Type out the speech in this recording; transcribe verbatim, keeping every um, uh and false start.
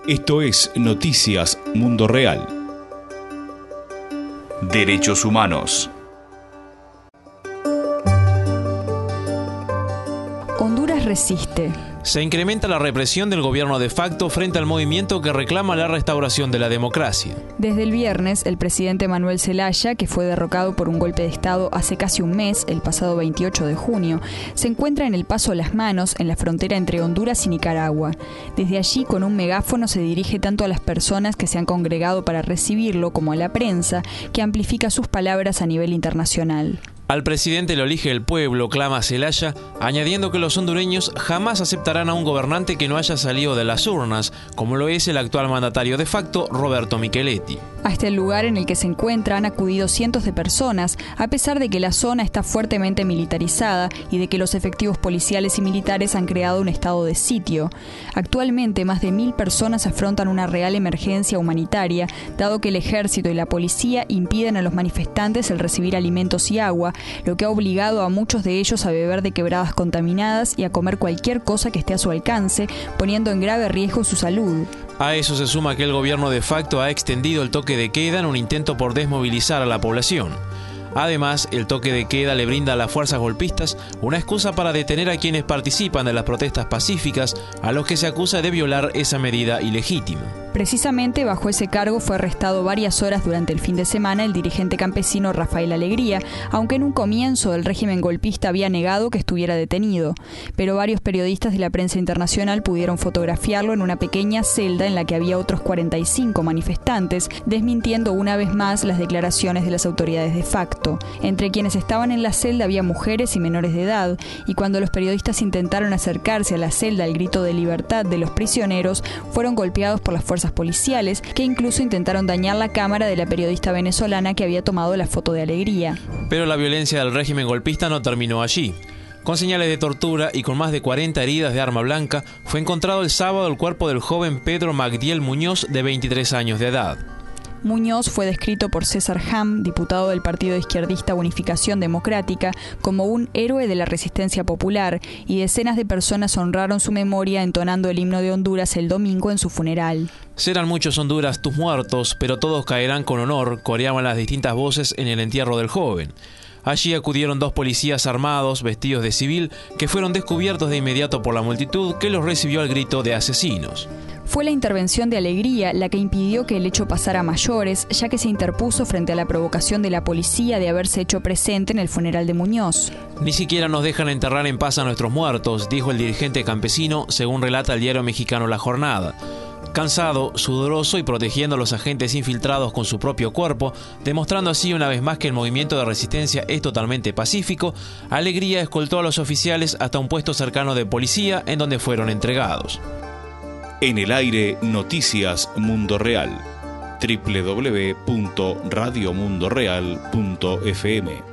Esto es Noticias Mundo Real. Derechos humanos. Honduras resiste. Se incrementa la represión del gobierno de facto frente al movimiento que reclama la restauración de la democracia. Desde el viernes, el presidente Manuel Zelaya, que fue derrocado por un golpe de Estado hace casi un mes, el pasado veintiocho de junio, se encuentra en el Paso Las Manos, en la frontera entre Honduras y Nicaragua. Desde allí, con un megáfono, se dirige tanto a las personas que se han congregado para recibirlo como a la prensa, que amplifica sus palabras a nivel internacional. Al presidente lo elige el pueblo, clama Zelaya, añadiendo que los hondureños jamás aceptarán a un gobernante que no haya salido de las urnas, como lo es el actual mandatario de facto, Roberto Micheletti. Hasta el lugar en el que se encuentra han acudido cientos de personas, a pesar de que la zona está fuertemente militarizada y de que los efectivos policiales y militares han creado un estado de sitio. Actualmente, más de mil personas afrontan una real emergencia humanitaria, dado que el ejército y la policía impiden a los manifestantes el recibir alimentos y agua, lo que ha obligado a muchos de ellos a beber de quebradas contaminadas y a comer cualquier cosa que esté a su alcance, poniendo en grave riesgo su salud. A eso se suma que el gobierno de facto ha extendido el toque de queda en un intento por desmovilizar a la población. Además, el toque de queda le brinda a las fuerzas golpistas una excusa para detener a quienes participan de las protestas pacíficas, a los que se acusa de violar esa medida ilegítima. Precisamente bajo ese cargo fue arrestado varias horas durante el fin de semana el dirigente campesino Rafael Alegría, aunque en un comienzo el régimen golpista había negado que estuviera detenido. Pero varios periodistas de la prensa internacional pudieron fotografiarlo en una pequeña celda en la que había otros cuarenta y cinco manifestantes, desmintiendo una vez más las declaraciones de las autoridades de facto. Entre quienes estaban en la celda había mujeres y menores de edad, y cuando los periodistas intentaron acercarse a la celda al grito de libertad de los prisioneros, fueron golpeados por las fuerzas policiales, que incluso intentaron dañar la cámara de la periodista venezolana que había tomado la foto de Alegría. Pero la violencia del régimen golpista no terminó allí. Con señales de tortura y con más de cuarenta heridas de arma blanca, fue encontrado el sábado el cuerpo del joven Pedro Magdiel Muñoz, de veintitrés años de edad. Muñoz fue descrito por César Ham, diputado del partido izquierdista Unificación Democrática, como un héroe de la resistencia popular, y decenas de personas honraron su memoria entonando el himno de Honduras el domingo en su funeral. Serán muchos Honduras tus muertos, pero todos caerán con honor, coreaban las distintas voces en el entierro del joven. Allí acudieron dos policías armados, vestidos de civil, que fueron descubiertos de inmediato por la multitud, que los recibió al grito de asesinos. Fue la intervención de Alegría la que impidió que el hecho pasara a mayores, ya que se interpuso frente a la provocación de la policía de haberse hecho presente en el funeral de Muñoz. Ni siquiera nos dejan enterrar en paz a nuestros muertos, dijo el dirigente campesino, según relata el diario mexicano La Jornada. Cansado, sudoroso y protegiendo a los agentes infiltrados con su propio cuerpo, demostrando así una vez más que el movimiento de resistencia es totalmente pacífico, Alegría escoltó a los oficiales hasta un puesto cercano de policía, en donde fueron entregados. En el aire, Noticias Mundo Real. doble u doble u doble u punto radio mundo real punto f m